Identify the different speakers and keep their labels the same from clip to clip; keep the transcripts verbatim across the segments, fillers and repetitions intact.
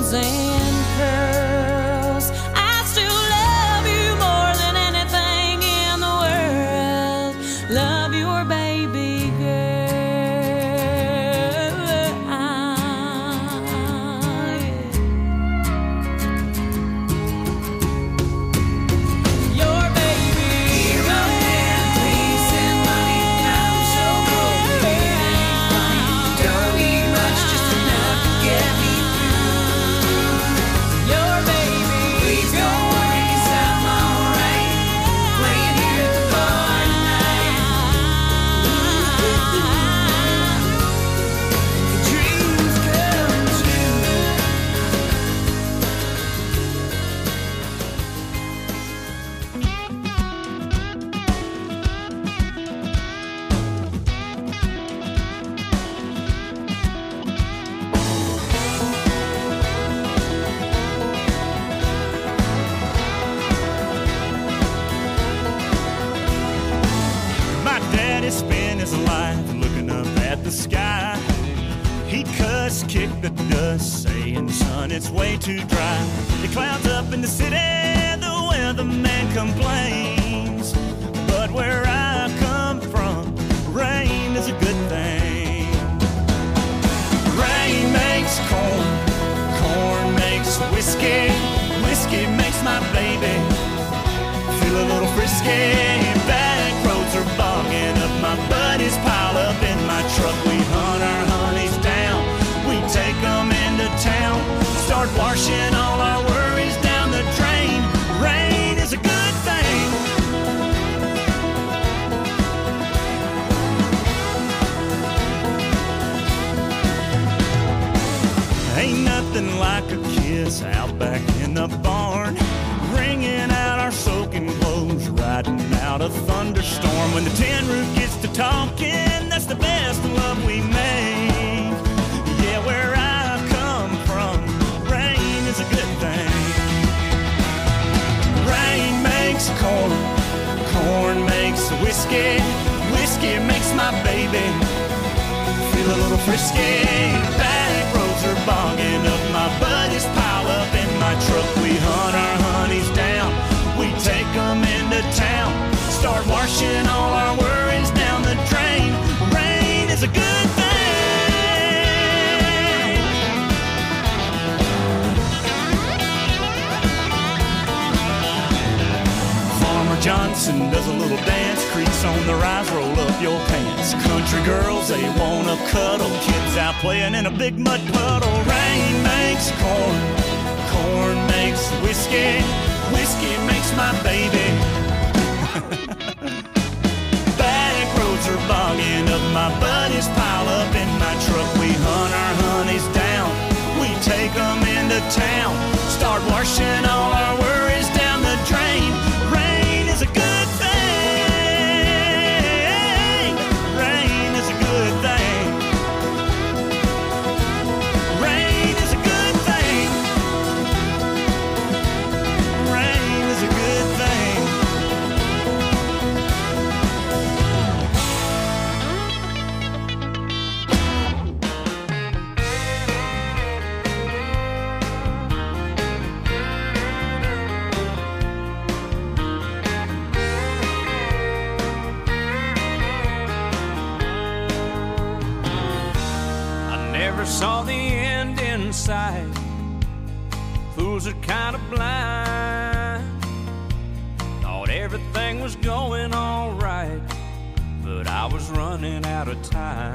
Speaker 1: roses and pearls. I still love you more than anything in the world. Love your baby girl.
Speaker 2: Spend his life looking up at the sky. He cussed, kicked the dust, saying, son, it's way too dry. The clouds up in the city, the weatherman complains. But where I come from, rain is a good thing. Rain makes corn, corn makes whiskey, whiskey makes my baby feel a little frisky. Back roads are bogging up, my buddies pile up in my truck. We hunt our honeys down, we take them into town, start washing all our worries down the drain. Rain is a good thing. Ain't nothing like a kiss out back in the barn, wringing out our soaking clothes, riding out a thunderstorm. When the tin roof gets to talking, that's the best love we make. Yeah, where I come from, rain is a good thing. Rain makes corn, corn makes whiskey, whiskey makes my baby feel a little frisky. Back roads are bogging up, my buddies pile up in my truck. We hunt our honeys down, we take them into town, start washing all our worries down the drain. Rain is a good thing. Farmer Johnson does a little dance, creaks on the rise, roll up your pants. Country girls, they wanna cuddle, kids out playing in a big mud puddle. Rain makes corn, corn makes whiskey, whiskey makes my baby. Back roads are bogging up, my buddies pile up in my truck. We hunt our honeys down, we take them into town, start washing all our worries down the drain. Rain is a good thing. Rain is a good thing. Rain is a good thing. Rain is a good thing.
Speaker 3: Saw the end in sight. Fools are kind of blind. Thought everything was going all right, but I was running out of time.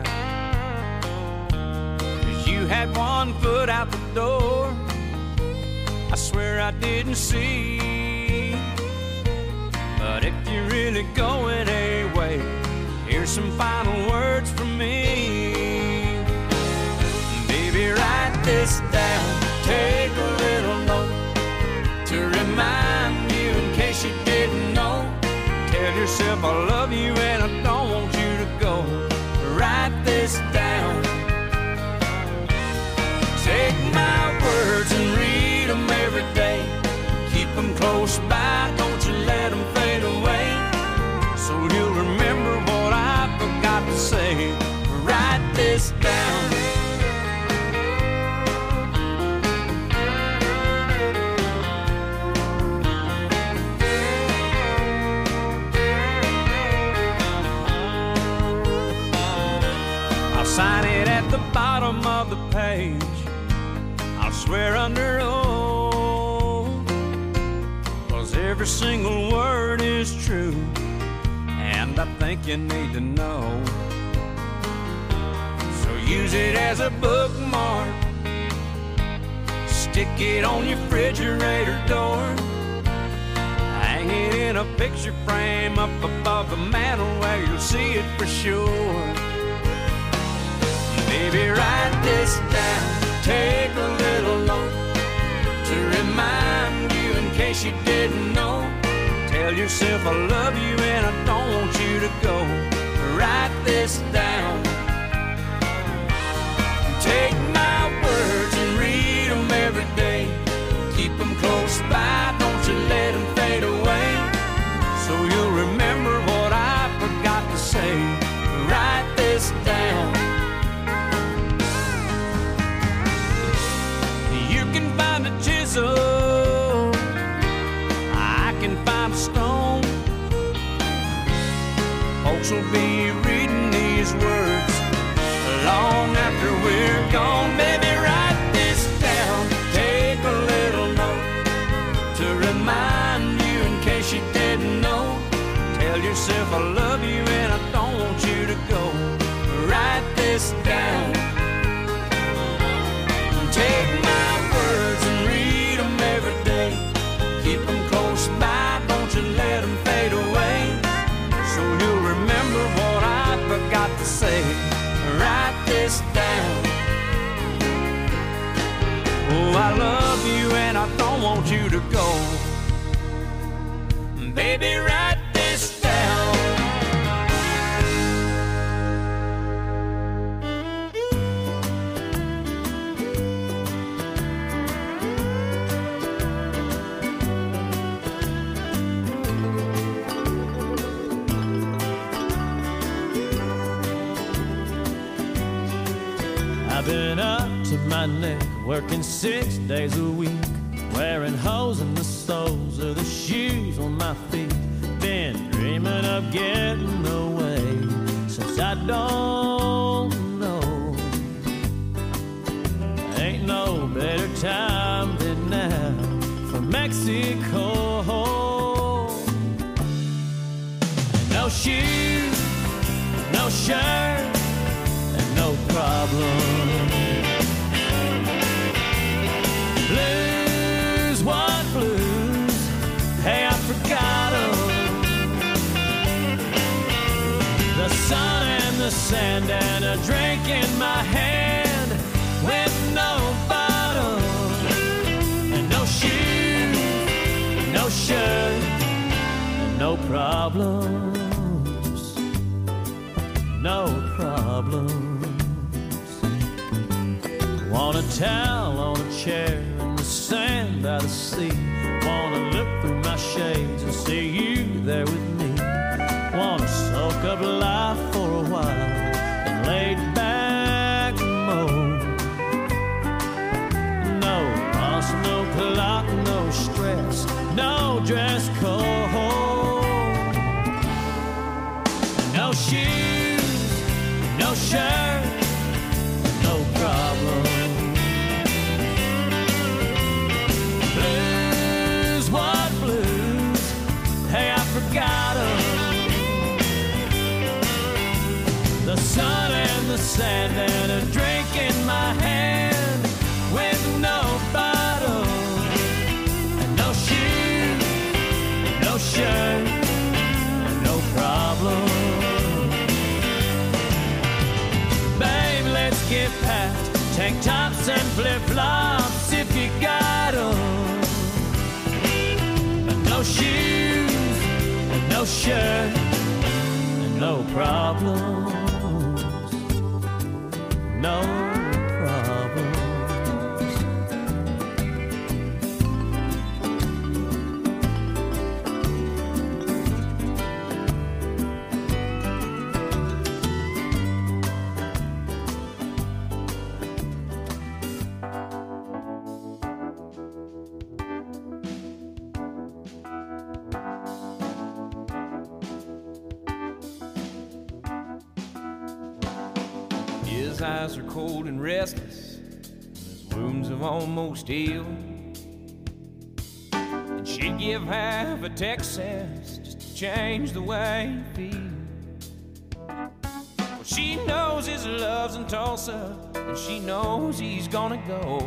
Speaker 3: 'Cause you had one foot out the door, I swear I didn't see. But if you're really going away, here's some final words from me. Write this down, take a little note to remind you in case you didn't know. Tell yourself I love you and I don't want you to go. Write this down, take my words and read them every day. Keep them close by, don't you let them fade away. So you'll remember what I forgot to say. Write this down. sign it at the bottom of the page. I'll swear under oath, 'cause every single word is true, and I think you need to know. So use it as a bookmark, stick it on your refrigerator door, hang it in a picture frame up above the mantel where you'll see it for sure. Baby, write this down, take a little note to remind you in case you didn't know. Tell yourself I love you and I don't want you to go. Write this down. Take my words and read them every day. Keep them close by, don't you let them fade away. So you'll remember what I forgot to say. Write this down. You can find a chisel, I can find a stone. Folks will be reading these words long after we're gone. Baby, write this down, take a little note to remind you in case you didn't know. Tell yourself I love you and I don't want you to go. Write this down. Take my words and read them every day. Keep them close by, don't you let them fade away. So you'll remember what I forgot to say. Write this down. Oh, I love you and I don't want you to go. Baby, write this down.
Speaker 4: I've been up to my neck, working six days a week, wearing holes in the soles of the shoes on my feet. Been dreaming of getting away since I don't know. Ain't no better time than now for Mexico. No shoes, no shirt, and no problem. Blues, what blues? Hey, I forgot 'em. The sun and the sand and a drink in my hand with no bottle. And no shoes, no shirt, and no problems. No problems. Want a towel on a chair in the sand by the sea. Wanna look through my shades and see you there with me. Wanna soak up life for a while and lay back mode. No boss, no clock, no stress, no dress code. No shoes, no shirt, no problem. Blues, what blues? Hey, I forgot 'em. The sun and the sand and a drink in my hand with no bottle. And no shoes, no shirt, no problem. Babe, let's get past tank tops and flip-flops if you got 'em. But no shoes, no shirt, no problems. No problems.
Speaker 3: his eyes are cold and restless, his wounds have almost healed. And she'd give half a Texas just to change the way he feels. Well, she knows his love's in Tulsa, and she knows he's gonna go.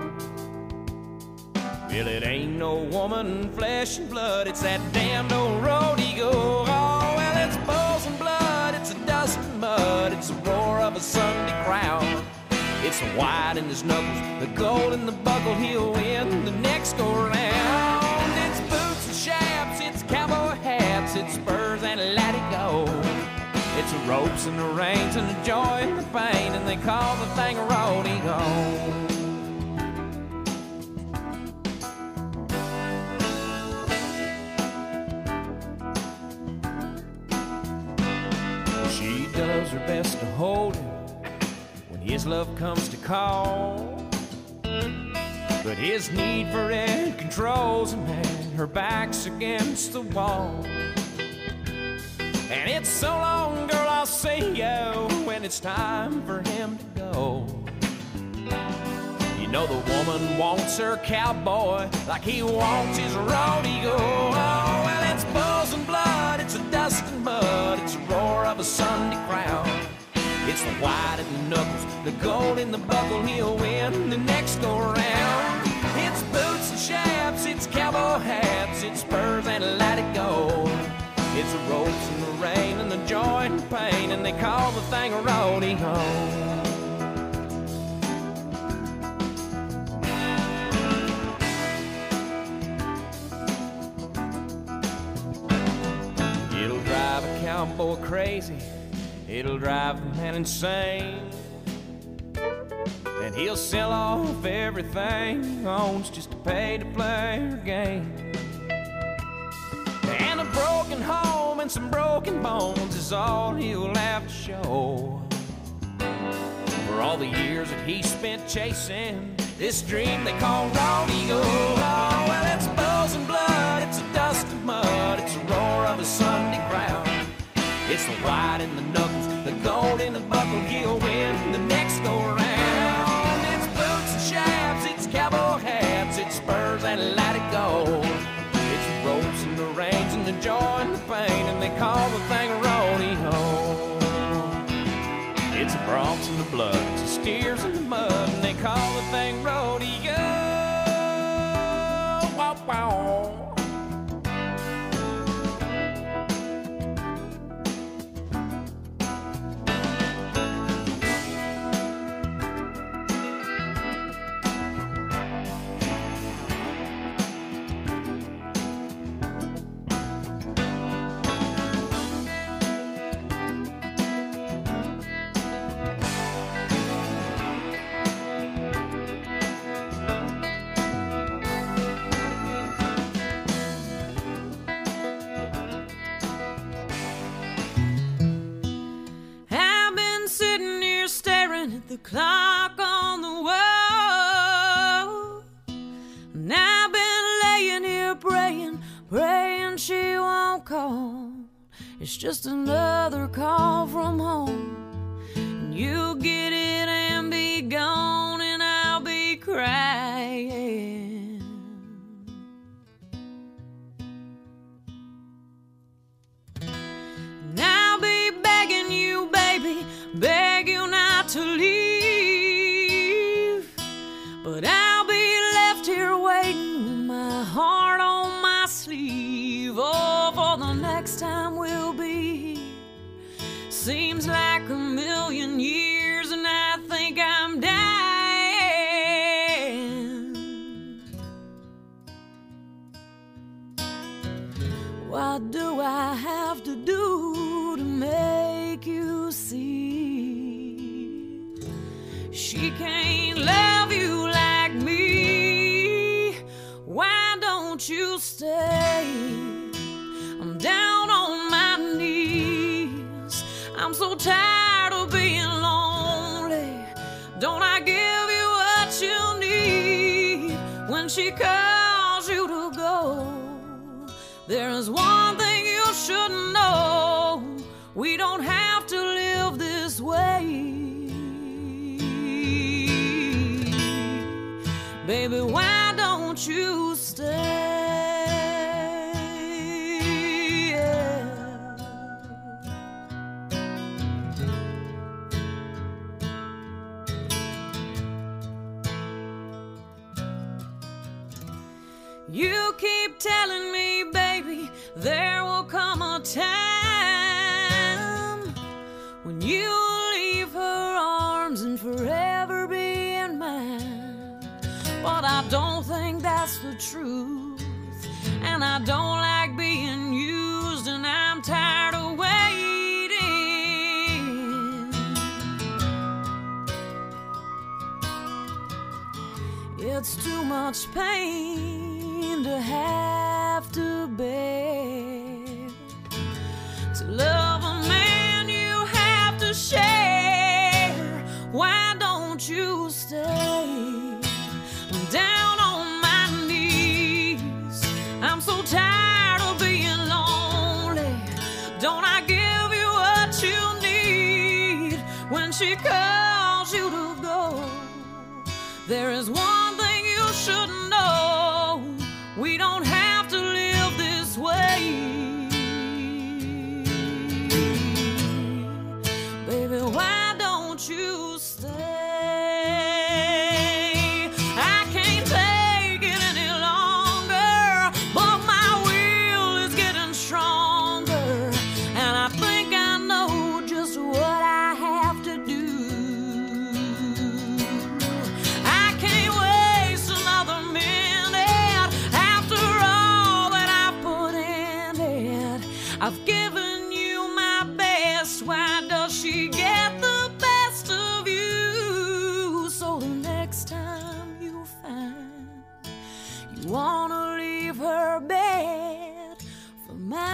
Speaker 3: Well, it ain't no woman, flesh and blood, it's that damned old road he goes. Oh, well, it's bulls and blood, it's a dust and mud, it's the roar of a Sunday crowd. It's the white in his knuckles, the gold in the buckle, he'll win the next go round. It's boots and chaps, it's cowboy hats, it's spurs and let it go. It's the ropes and the reins and the joy and the pain, and they call the thing a rodeo. She does her best to hold him when his love comes to call, but his need for it controls him, and her back's against the wall. And it's so long, girl, I'll see you when it's time for him to go. You know the woman wants her cowboy like he wants his rodeo. Oh, well, it's bulls and blood, it's a dust and mud, it's a roar of a Sunday crowd. It's the white in the knuckles, the gold in the buckle, he'll win the next go round. It's boots and chaps, it's cowboy hats, it's spurs and let it go. It's the ropes and the rain and the joy and the pain, and they call the thing a rodeo. Cowboy crazy, it'll drive the man insane, and he'll sell off everything he owns just to pay to play her game. And a broken home and some broken bones is all he'll have to show for all the years that he spent chasing this dream they call rodeo. Oh, well, it's bulls and blood, it's a dust and mud, it's a roar of a Sunday crowd. It's the white in the knuckles, the gold in the buckle, he'll win the next go round. It's boots and chaps, it's cowboy hats, it's spurs and let it go. It's the ropes and the reins and the joy and the pain, and they call the thing a rodeo. It's the broncs and the blood, it's the steers in the mud, and they call the thing rodeo. Wow, wow.
Speaker 1: The clock on the wall, and I've been laying here praying, praying she won't call. It's just another call from home, and you'll get it and be gone, and I'll be crying. And I'll be begging you, baby, beg you not to leave, but I'll be left here waiting with my heart on my sleeve. Oh, for the next time we'll be here seems like a million years, and I think I'm dying. What do I have to do to make you see she can't love you like me? Why don't you stay? I'm down on my knees, I'm so tired of being lonely. Don't I give you what you need when she calls you to go? There's one thing you should know, we don't have to live this way. You keep telling me, baby, there will come a time when you'll leave her arms and forever be in mine. But I don't think that's the truth, and I don't like being used, and I'm tired of waiting. It's too much pain to have to bear. To love a man you have to share. Why don't you stay? I'm down on my knees. I'm so tired of being lonely. Don't I give you what you need when she calls you to go? There is one thing you should know. We don't have to live this way. Baby, why don't you stay? I can't take it any longer, but my will is getting stronger, and I think I know just what I have to do. I can't waste another minute after all that I put in it. I've given you my best. Why does she get the best of you? So the next time you find you wanna leave her bed for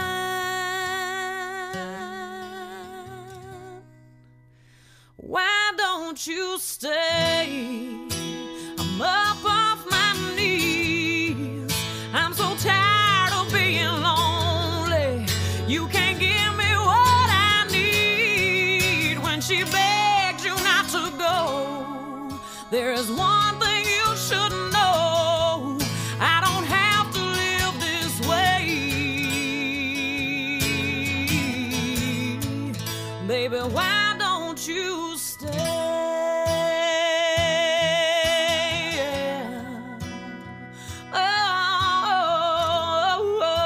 Speaker 1: mine, why don't you stay? I'm up off my knees. I'm so tired of being lonely. You can't give me what I need when she begs you not to go. There is one thing you should know. I don't have to live this way. Baby, why don't you stay? Oh, oh, oh,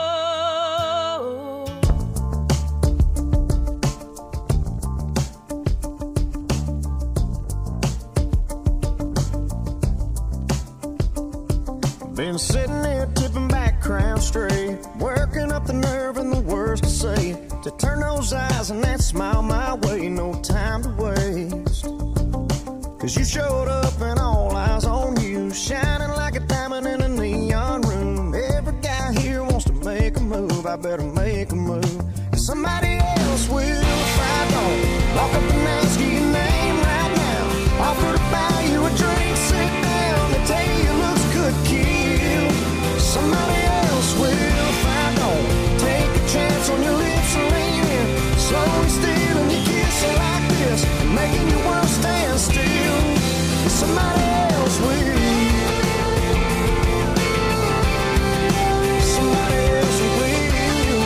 Speaker 5: oh. Been sitting there tipping back, crown straight, working up the nerve and the words to say, to turn those eyes and that smile my way. No time to waste, 'cause you showed up and all eyes on you, shining like a diamond in a neon room. Every guy here wants to make a move. I better make a move, 'cause somebody else will if I don't. Walk up and ask you your name right now. Offer to buy you a drink, sit down, they tell you your looks could kill. Somebody else will if I don't. Take a chance on your lips and lean in, slowly stealing your kissing like this, making your world stand still. Somebody else will. Somebody else will.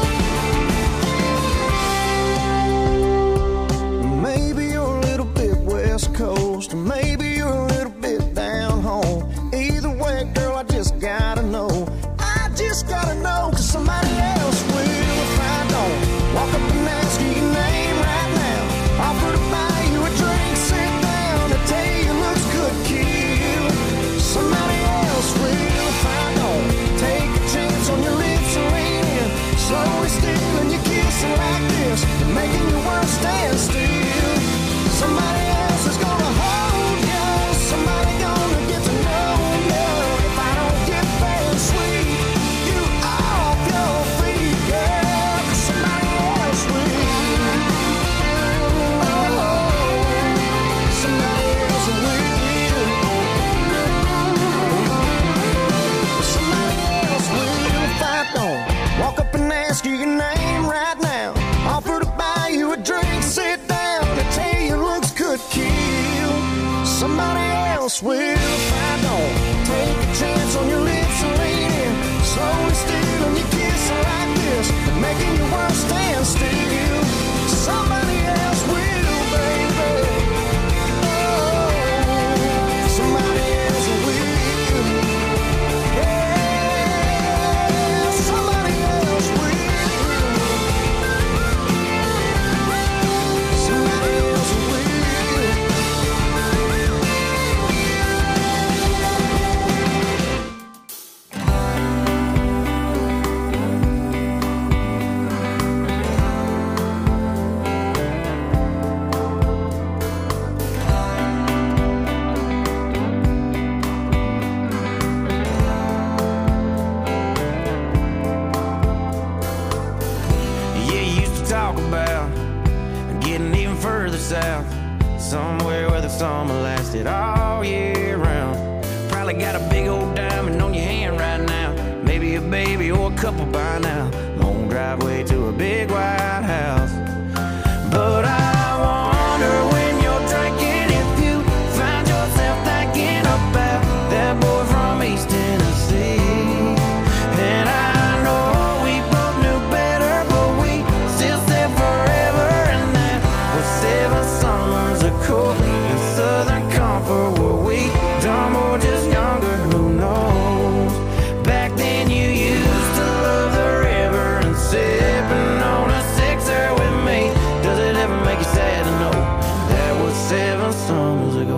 Speaker 5: Maybe you're a little bit West Coast, or maybe you're a little bit down home. Either way, girl, I just gotta know. I just gotta know, 'cause somebody else will if I don't. Walk up and ask you your name right now. Offer to buy you a drink, sit down, and tell you your looks could kill. Somebody else will if I don't. Take a chance on your lips and lean in, slowly stealing your kissing like this, making your world stand still. Somebody else is gonna hold you. Somebody gonna get to know you. If I don't get there and sweep you off your feet, girl, 'cause somebody else will. Oh, somebody else will. Somebody else will if I don't. Walk up and ask you your name right now. Offer to buy you a drink, sit down, and tell you your looks could kill. Somebody else will if I don't. Take a chance on your lips and lean in, slowly stealing your kissing like this, making your world stand still. Somebody else will, baby. Oh, somebody else will. Yeah.
Speaker 6: further south, somewhere where the summer lasted all year round. Probably got a big old diamond on your hand right now, maybe a baby or a couple by now. Long driveway to a big white house. But I wonder when you're drinking if you find yourself thinking about that boy from East Tennessee. And I know we both knew better, but we still said forever, and that was seven summers ago in Southern Comfort. Were we dumb or just younger? Who knows? Back then you used to love the river and sipping on a sixer with me. Does it ever make you sad to know that was seven summers ago?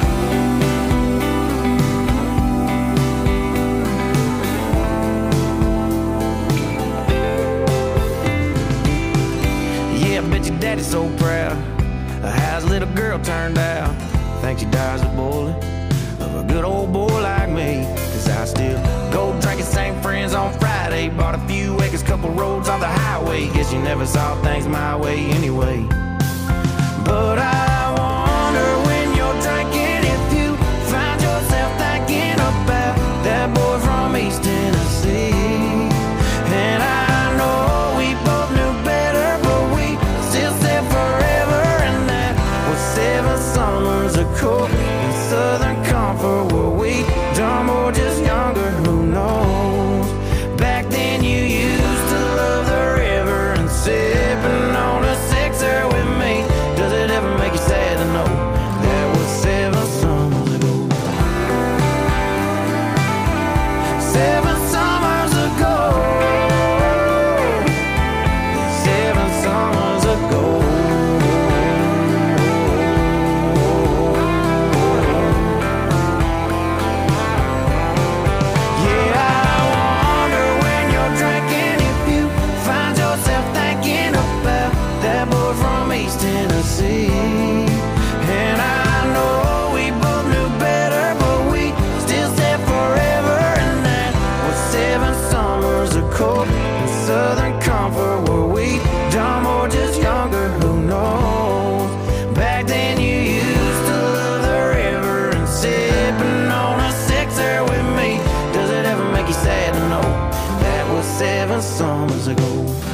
Speaker 6: Yeah, I bet your daddy's so proud of how his little girl turned out. Think she dies a bullet of a good old boy like me. Cause I still go drinking, same friends on Friday. Bought a few acres, couple roads on the highway. Guess you never saw things my way anyway. But I wonder when you're drinking if you find yourself thinking about that boy from East Tennessee. And I know we both knew better, but we still said forever, and that was seven summers ago in Southern Comfort. Were we dumb or just younger? Who knows? Back then you used to love the river and sipping on a sixer with me. Does it ever make you sad to know that was seven summers ago? Seven summers ago. Seven summers ago. Yeah, I wonder when you're drinking if you find yourself thinking about that boy from East Tennessee. And I know we both knew better, but we still said forever, and that was seven summers ago in Southern Comfort. Were we dumb or just younger? Who knows? Back then you used to love the river and sipping on a sixer with me. Does it ever make you sad to know that was seven summers ago?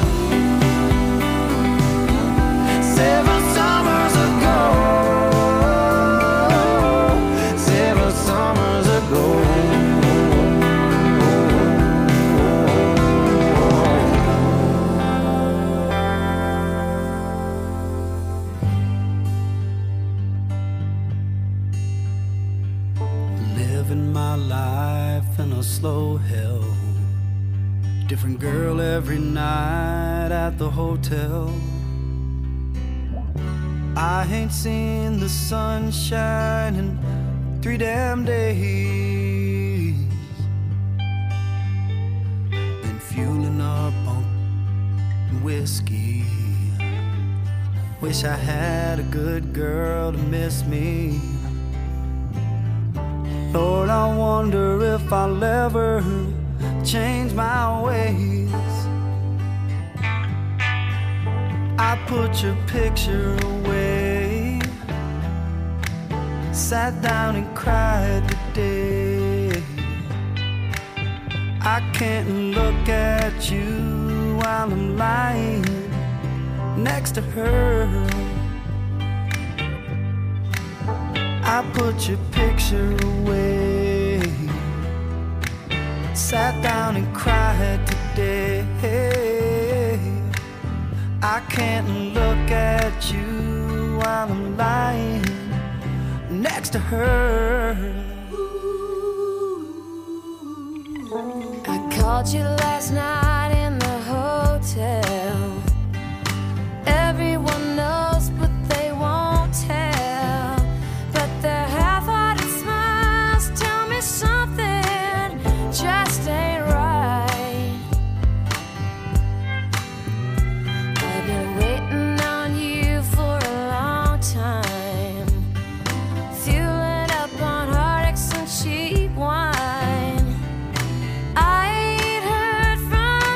Speaker 6: Seven summers ago. Seven summers ago.
Speaker 7: Living my life in a slow hell. Different girl every night at the hotel. I ain't seen the sunshine in three damn days. Been fueling up on whiskey. Wish I had a good girl to miss me. Lord, I wonder if I'll ever change my ways. I put your picture away, sat down and cried today. I can't look at you while I'm lying next to her. I put your picture away, sat down and cried today. I can't look at you while I'm lying next to her.
Speaker 8: I called you last night in the hotel. Everyone knows, but they won't tell. But their half-hearted smiles tell me something just ain't right. I've been waiting on you for a long time, fueling up on heartaches and cheap wine. I ain't heard from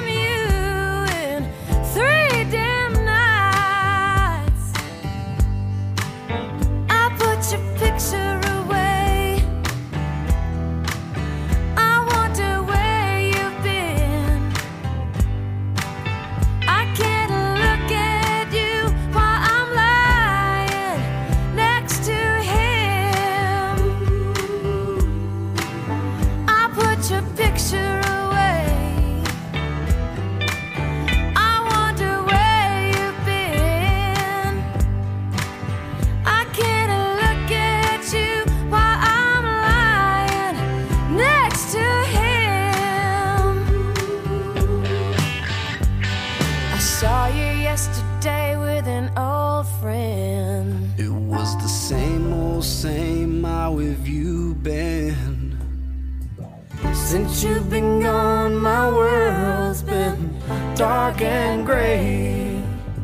Speaker 7: Since you've been gone, my world's been dark and gray.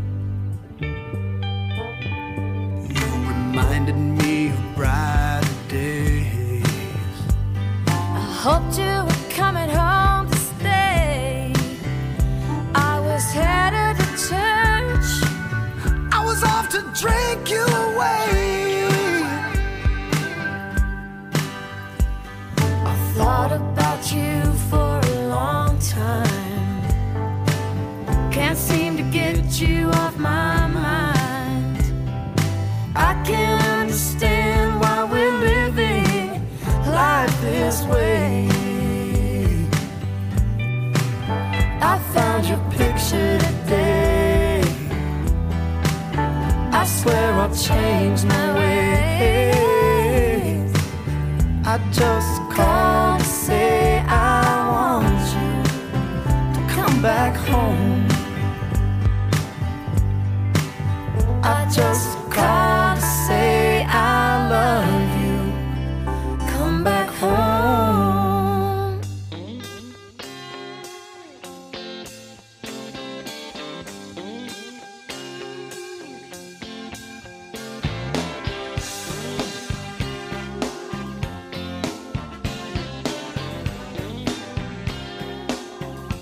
Speaker 7: You reminded me of brighter days.
Speaker 8: I hoped you were coming home to stay. I was headed to church.
Speaker 7: I was off to drink you away.
Speaker 8: I thought about you for a long time. Can't seem to get you off my mind. I can't understand why we're living life this way. I found your picture today. I swear I'll change my ways.
Speaker 7: I just called to say I want you to come back home. I just called to say I love you. Come back home.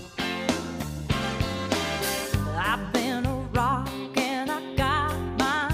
Speaker 1: I've been a rock and I got my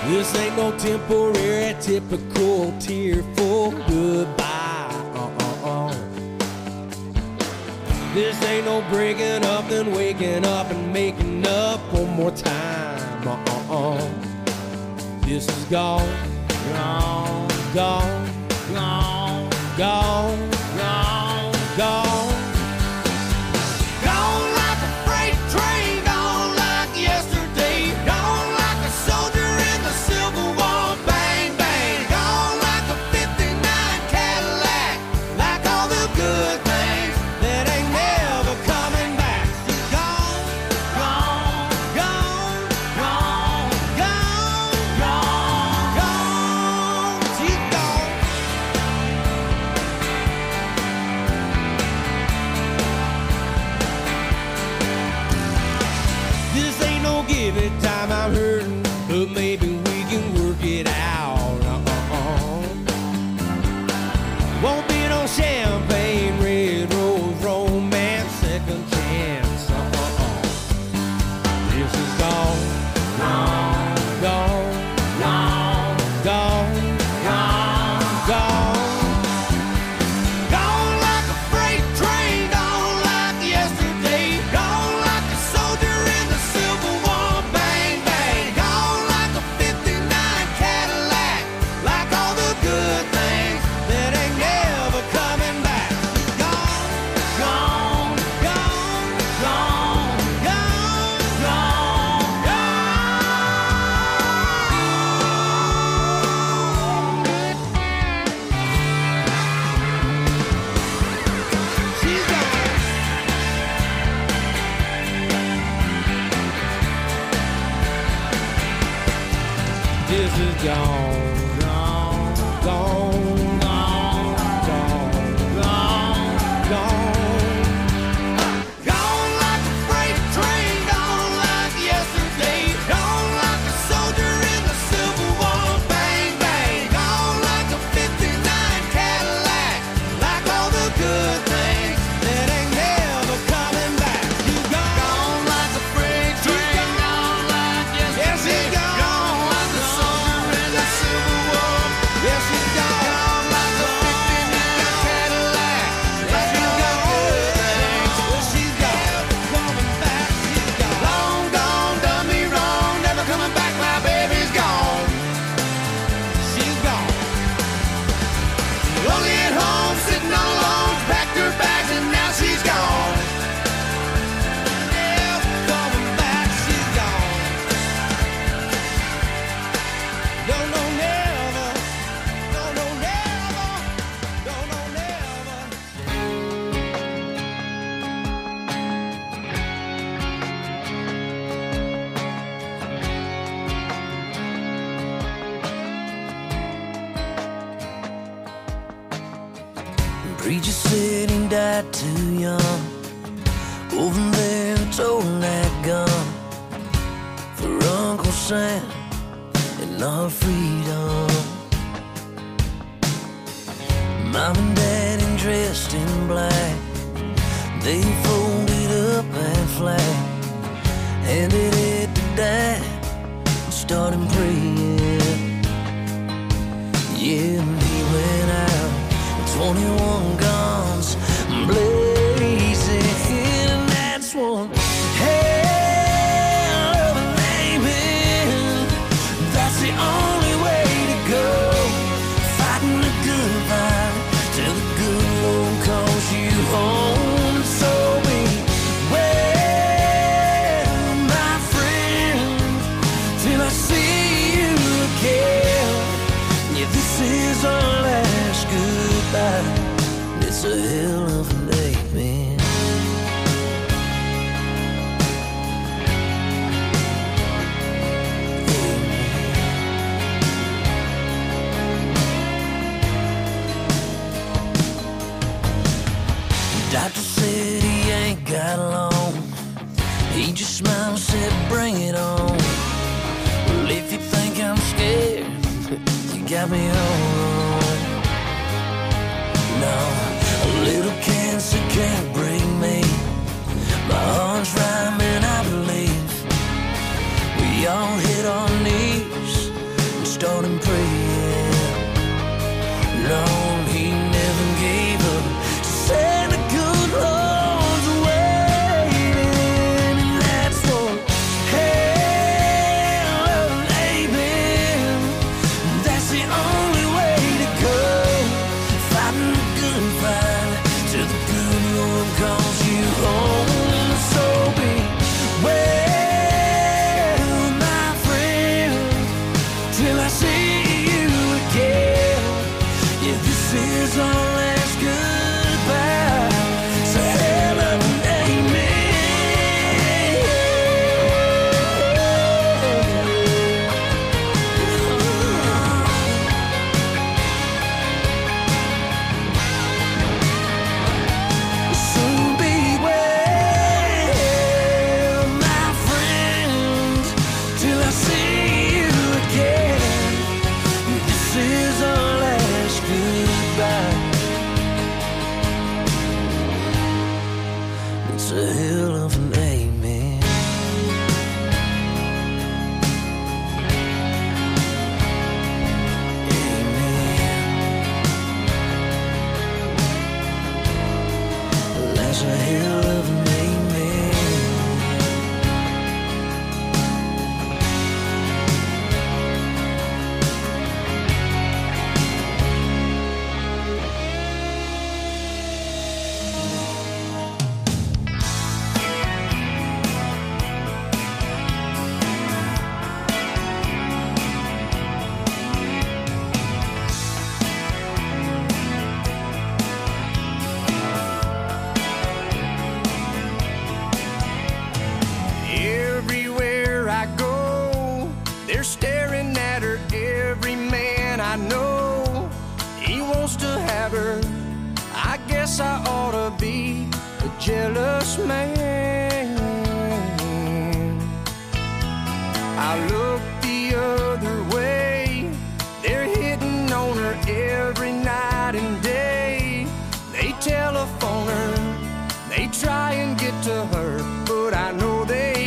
Speaker 9: This ain't no temporary, typical, tearful goodbye. Uh-uh-uh. This ain't no breaking up, then waking up and making up one more time. Uh-uh-uh. This is gone, gone, gone, gone, gone, gone, gone.
Speaker 10: Gone like a freight train, gone like yesterday. Gone like a soldier in the Civil War. Bang, bang. Gone like a fifty-nine Cadillac. Like all the good things that ain't never coming back. She's gone, gone, gone, gone, gone, gone, gone. She's gone.
Speaker 9: This ain't no give it time, I'm hurting, but maybe we can work it out. Uh-uh-uh. Won't be no champagne, red rose, romance, second chance. Uh-uh-uh. This is gone, gone, gone, gone, gone, gone, gone.
Speaker 10: Gone like a freight train, gone like yesterday. Gone like a soldier in the Civil War. Bang, bang. Gone like a fifty-nine Cadillac. Like all the good things that ain't never coming back. Gone, gone, gone, gone, gone, gone, gone. She's gone.
Speaker 9: This is gone, gone, gone, gone, gone, gone, gone.
Speaker 10: Gone like a freight train, gone like yesterday. Gone like a soldier in the Civil War. Bang, bang. Gone like a fifty-nine Cadillac. Like all the good things that ain't never coming back. You gone, gone like a freight train, gone like yesterday. Yes, she's gone, gone like a soldier in the Civil War. Yes, she's gone, gone like a fifty-nine Cadillac. Like all the good things. Well, she's gone, coming back. She's gone. Long gone, done me wrong. Never coming back. My baby's gone. She's gone. Lonely at home, sitting all alone. Packed her bags and now she's gone. Never coming back. She's gone.
Speaker 9: No, no, never. No, no, never. No, no, never.
Speaker 7: Preacher said he died too young. Over there toting that gun for Uncle Sam and our freedom. Mom and Daddy dressed in black, they folded up and flat, handed it to Dad and started praying. Yeah, and he went out with twenty-one guns blazing, and that's one hell of a name. That's the only way to go, fighting the good fight till the good Lord calls you home. So beware, my friend, till I see you again. Yeah, this is our last goodbye. It's a hell of a day, man. Doctor said he ain't got long. He just smiled and said, bring it on. Well, if you think I'm scared, you got me all wrong. No, a little cancer can't break me. My heart's rhyming, I believe. We all hit our knees
Speaker 6: guess I ought to be a jealous man. I look the other way. They're hitting on her every night and day. They telephone her, they try and get to her, but I know they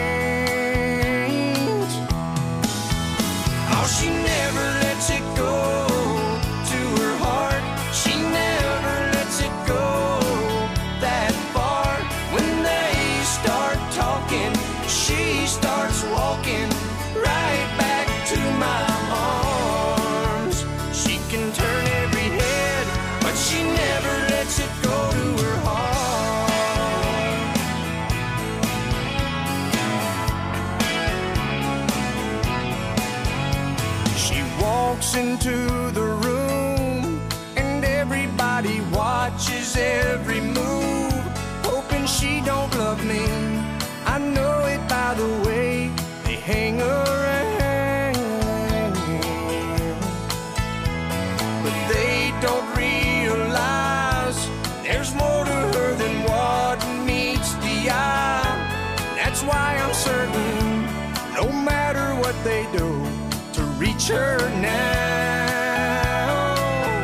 Speaker 6: can't. Oh, she never lets it go to her heart. She never lets it go that far. When they start talking, she starts walking right back to my arms. She can turn every head, but she never lets it go to her heart. She walks into the room and everybody watches every move, hoping she don't love me. I know it by the way they hang around, but they don't realize there's more to her than what meets the eye. That's why I'm certain, no matter what they do, to reach her now.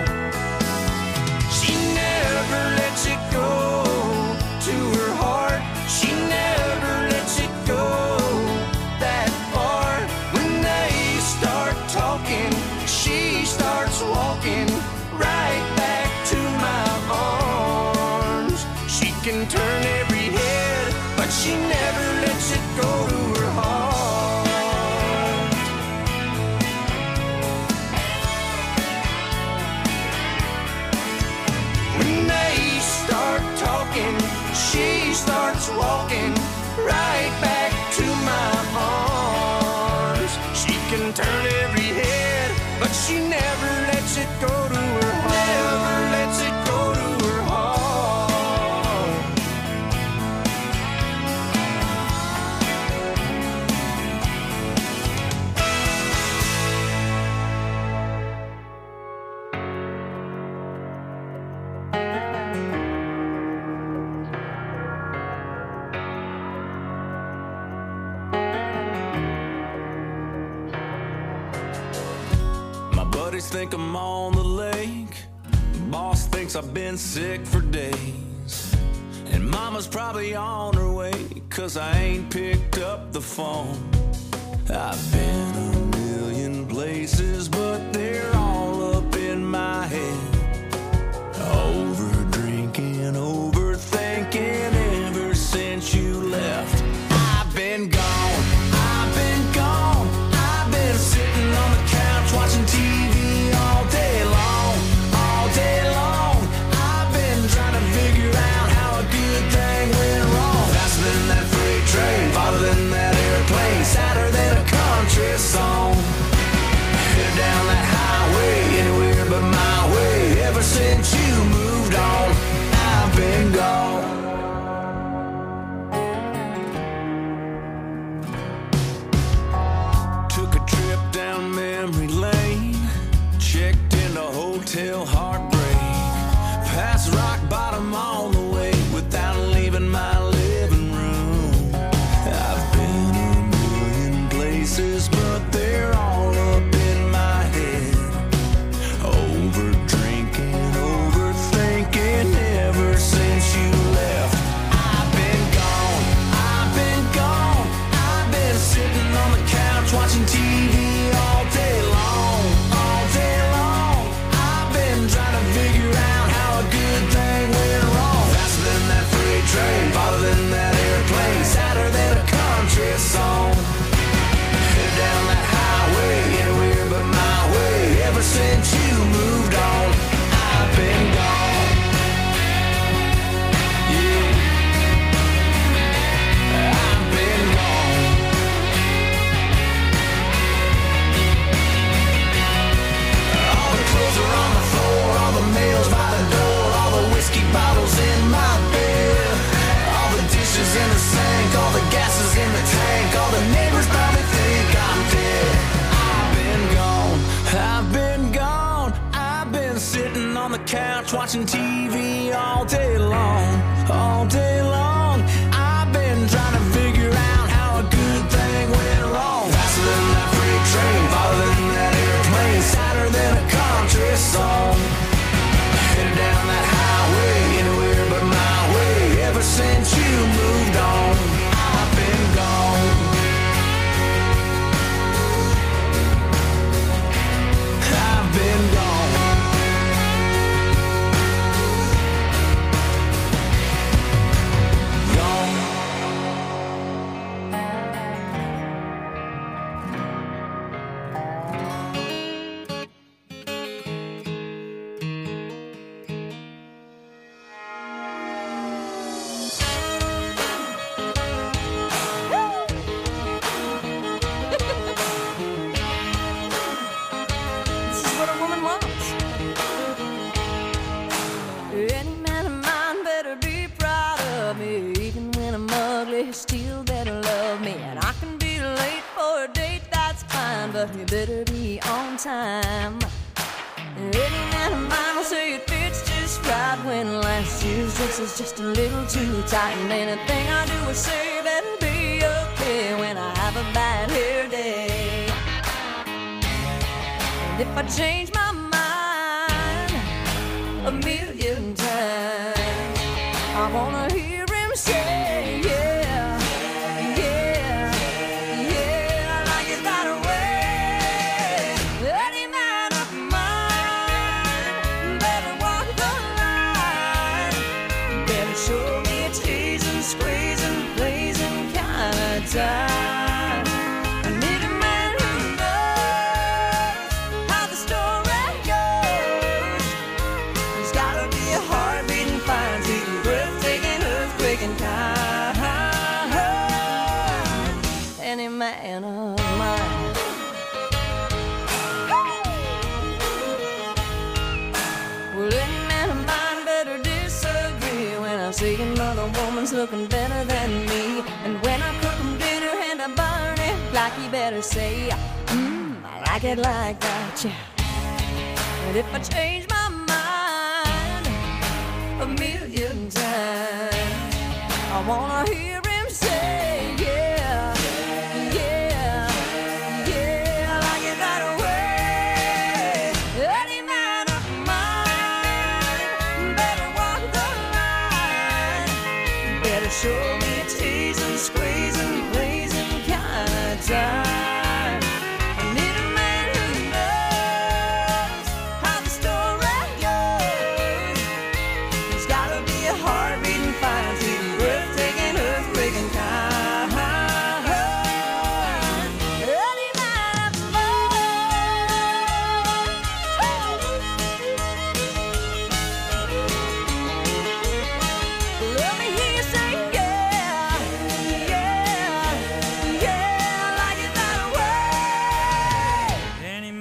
Speaker 6: She never lets it go to her heart. She never lets it go that far. When they start talking, she starts walking right back to my arms. She can turn every head, but she never lets it go to her heart. When they start talking, she starts walking right back to my arms. She can turn every head, but she never lets it go to her heart. Never lets it go to her heart.
Speaker 3: My buddies think I'm on the lake. Boss thinks I've been sick for days. And mama's probably on her way, cause I ain't picked up the phone. I've been a million places, but they're all up in my head. Over drinking, overthinking ever since you left. I've been gone, I've been gone. I've been sitting on the couch watching T V all day long, all day long. I've been trying to figure out how a good thing went wrong. Faster than that freight train, farther than that airplane, sadder than a country song. Headed down that highway, anywhere but my way. Ever since you moved on, I've been gone. Took a trip down memory lane, checked into Hotel Heartbreak, past rock bottom on the way without leaving my living room. I've been a million places, but they're all up in my head. Over drinking, overthinking ever since you left. I've been gone, I've been gone. I've been sitting on the couch watching T V all day long, all day long. I've been trying to figure out how a good thing went wrong. Faster than that freight train, farther than that airplane, sadder than a country song. Headed down that highway, anywhere but my way. Ever since you moved on, I've been gone. Yeah, I've been gone. All the clothes are on the floor, all the mail's by the door, all the whiskey bottles in my bed, all the dishes in the sink, all the gas is in the tank, all the neighbors probably think I'm dead. I've been gone, I've been gone. I've been sitting on the couch watching T V all
Speaker 6: all day long, all day long. I've been trying to figure out how a good thing went wrong. Faster than that freight train, farther than that airplane, sadder than a country song. Headed down that highway, anywhere but my way. Ever since you moved on, I've been gone. I've been gone.
Speaker 8: You better be on time. Any man of mine will say it fits just right when last year's dress is just a little too tight. And anything I do or say better be okay when I have a bad hair day. And if I change my mind a million times, I wanna hear him say, yeah. I need a man who knows how the story goes. There's gotta be a heart beating fine, sweet, breathtaking, earthquaking kind. Any man of mine. Well, any man of mine better disagree when I see another woman's looking better than me. And when I cook him dinner and I burn it, like he better say, mmm, I like it like that, yeah. But if I change my mind a million times, I wanna hear him say, yeah, yeah, yeah, I like it that way. Any man of mine better walk the line, better show me a teasing, squeezing, blazing kind of time. I need a man who knows how the story goes. There's gotta be a heart beating fine, sweet, breathtaking, earthquaking kind. Any man of mine. Let me hear you say, yeah, yeah, yeah, I like it that way.
Speaker 2: Any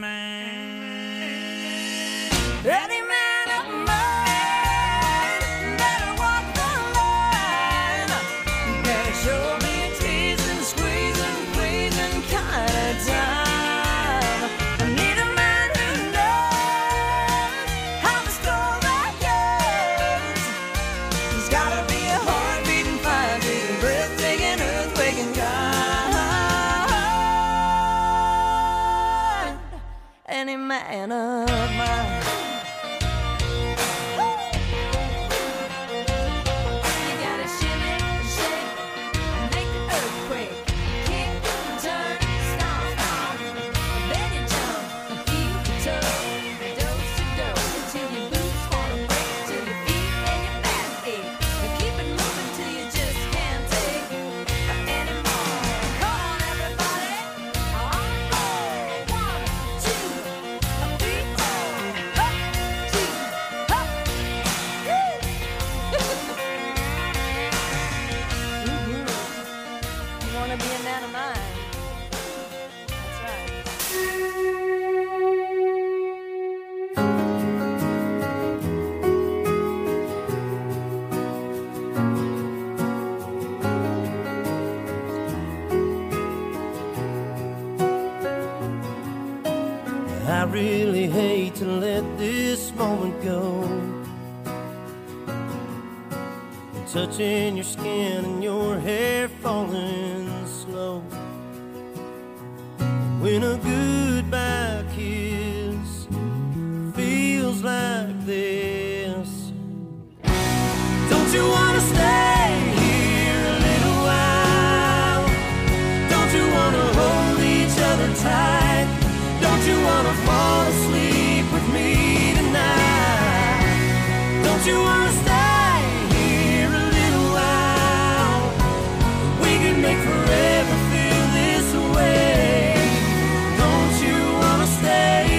Speaker 2: man,
Speaker 8: Any man of mine better walk the line, better show me a teasing, squeezing, pleasing kind of time. I need a man who knows how the story goes. There's gotta be a heart beating fine, beating, breathtaking, earthquaking kind. Any man of mine. You gotta shimmy, shake, make the earthquake, kick, turn, stomp, stomp, then you jump, keep your toe, dose to dose, until your boots wanna break, till your feet and your back ache, and keep it moving till you just can't take anymore. Come on, everybody, on four, one, two, three, four, up, two, up, woo. Mhm. You wanna be a man of mine? That's right.
Speaker 9: I really hate to let this moment go. touching your skin and your hair falling slow. When a goodbye kiss feels like this, don't you wanna stay here a little while? Don't you wanna hold each other tight? Don't you wanna fall asleep with me tonight? Don't you wanna stay here a little while? We can make forever feel this way. Don't you wanna stay?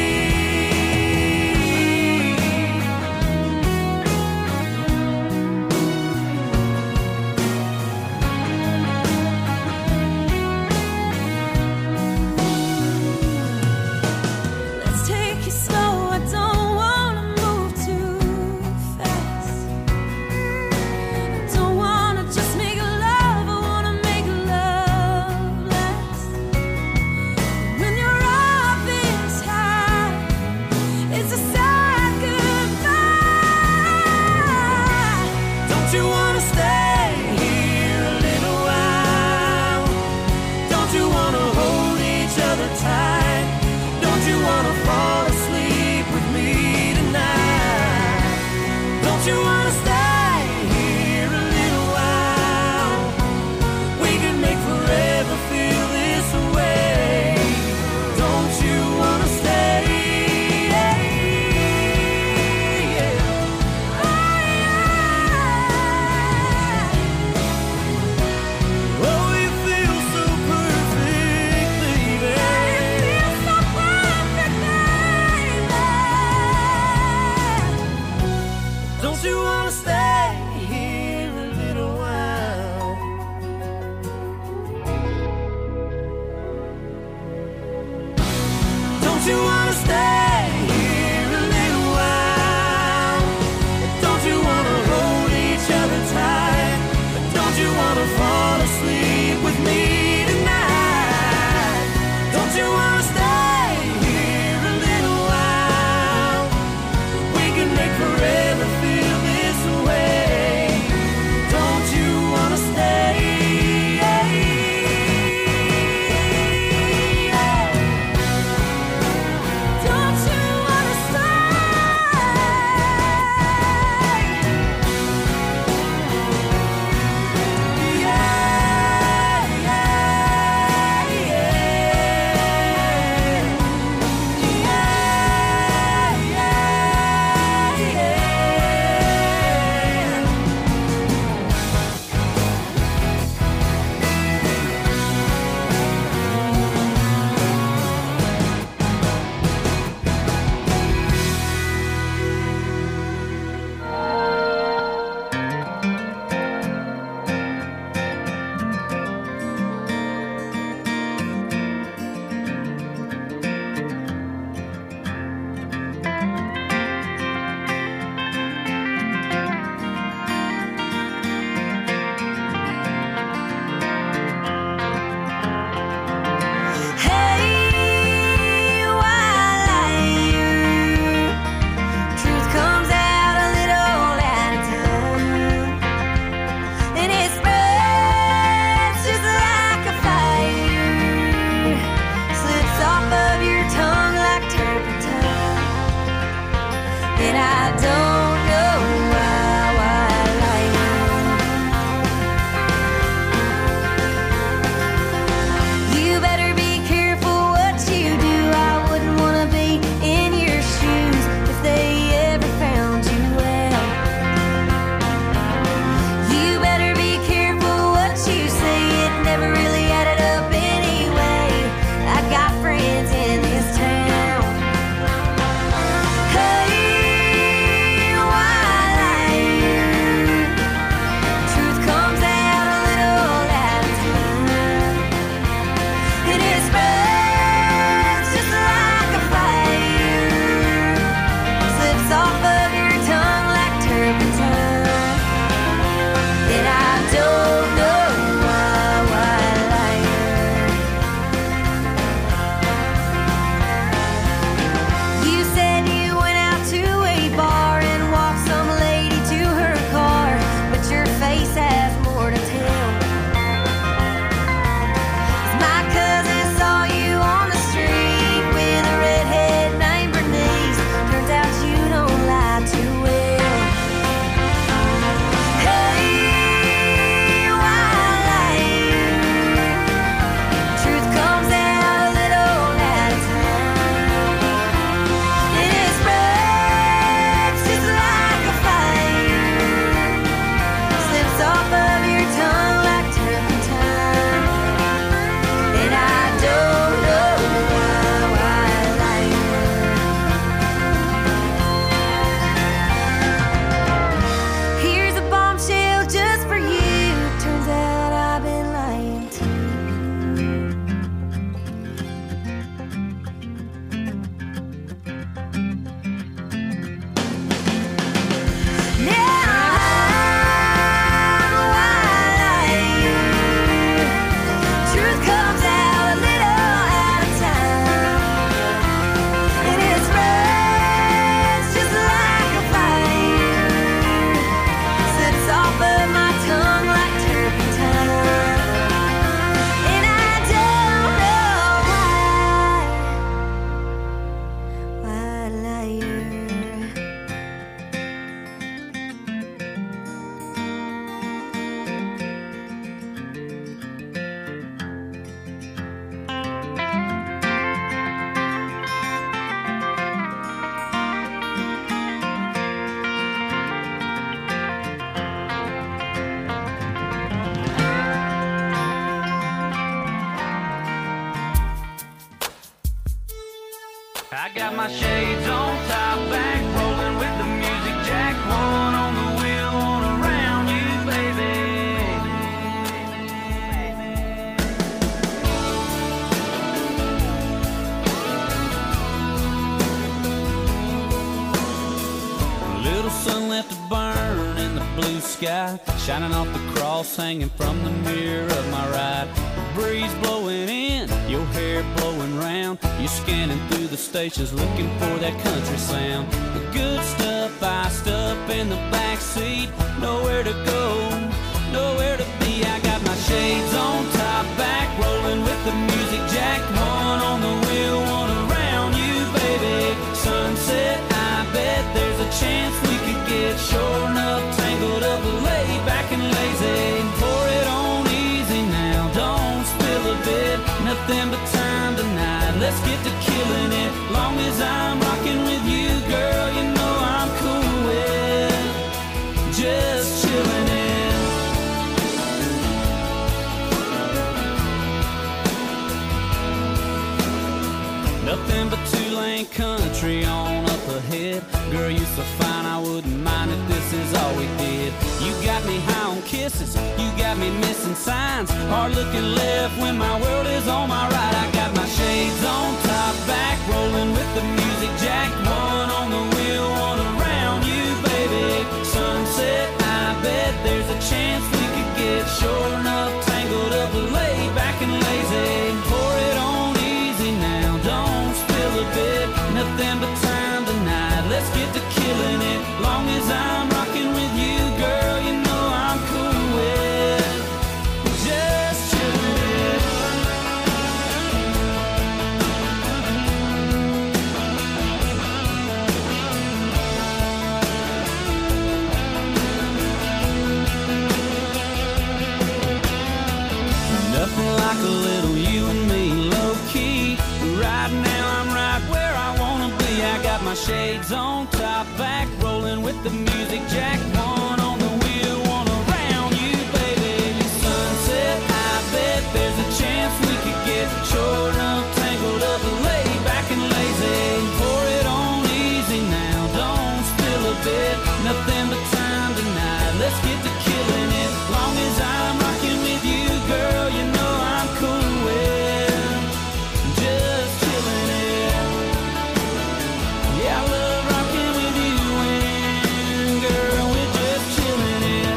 Speaker 3: I got my shades on, top back, rolling with the music jack. One on the wheel, one around you, baby. A little sun left to burn in the blue sky, shining off the cross hanging from the mirror of my ride. The breeze blowing in, your hair blowing round. You're scanning through the stations looking for that country sound. The good stuff iced up in the back seat. Nowhere to go, nowhere to be. I got my shades on, top back, rolling with the music jack. One on the wheel, one around you, baby. Sunset, I bet there's a chance we could get sure enough tangled up, laid back and lazy. Pour it on easy now, don't spill a bit. Nothing but time tonight, let's get to killing it. Long as I'm rocking with you, girl, you know I'm cool with just chilling it. Nothing but two-lane country on up ahead. Girl, you so fine, I wouldn't mind if this is all we did. You got me high on kisses, you got me missing signs. Hard looking left when my world is on my right. I got my shades on, top back, rolling with the music jack. One on the wheel, one around you, baby. Sunset, I bet there's a chance we could get sure enough tangled up, laid back and lazy. Pour it on easy now, don't spill a bit. Nothing but time tonight, let's get to killing it. Long as I'm rocking with you, girl, you know I'm cool with just chilling it. Nothing like a little you and me, low key. Right now I'm right where I wanna be. I got my shades on, top back, rolling with the music jack. One on the wheel, one around you, baby. Sunset, I bet there's a chance we could get sure enough tangled up, laid back and lazy. Pour it on easy now, don't spill a bit. Nothing but time tonight, let's get to killing it. Long as I'm rocking with you, girl, you know I'm cool with just chilling it. Yeah, I love rocking with you and girl, we're just chilling it.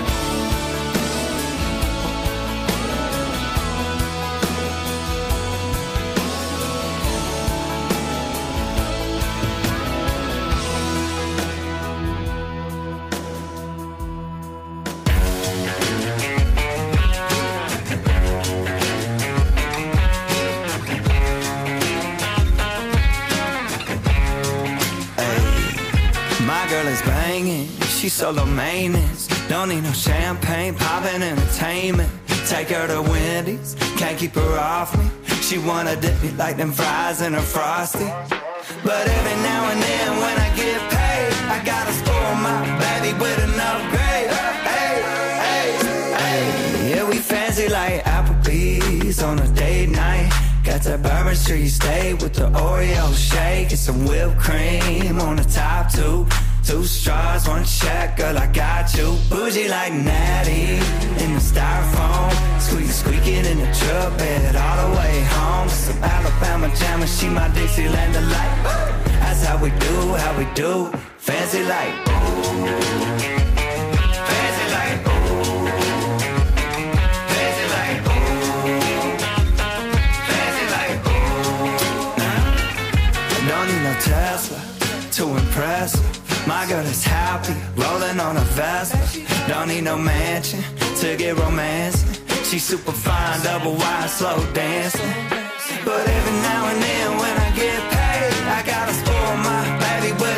Speaker 6: My girl is banging, she's solo maintenance. Don't need no champagne, poppin' entertainment. Take her to Wendy's, can't keep her off me. She wanna dip me like them fries in a Frosty. But every now and then when I get paid, I gotta spoil my baby with an upgrade. Hey, hey, hey. Yeah, we fancy like Applebee's on a date night. Got that Bourbon Street steak with the Oreo shake and some whipped cream on the top two. Two straws, one check, girl, I got you. Bougie like Natty in the styrofoam. Squeak, squeaking in the truck bed all the way home. Some Alabama jam and she my Dixieland delight. That's how we do, how we do. Fancy like, ooh. Fancy like, ooh. Fancy like, ooh. Fancy like, ooh. I don't need no Tesla to impress her. My girl is happy, rolling on a Vespa. Don't need no mansion to get romancing. She's super fine, double wide, slow dancing. But every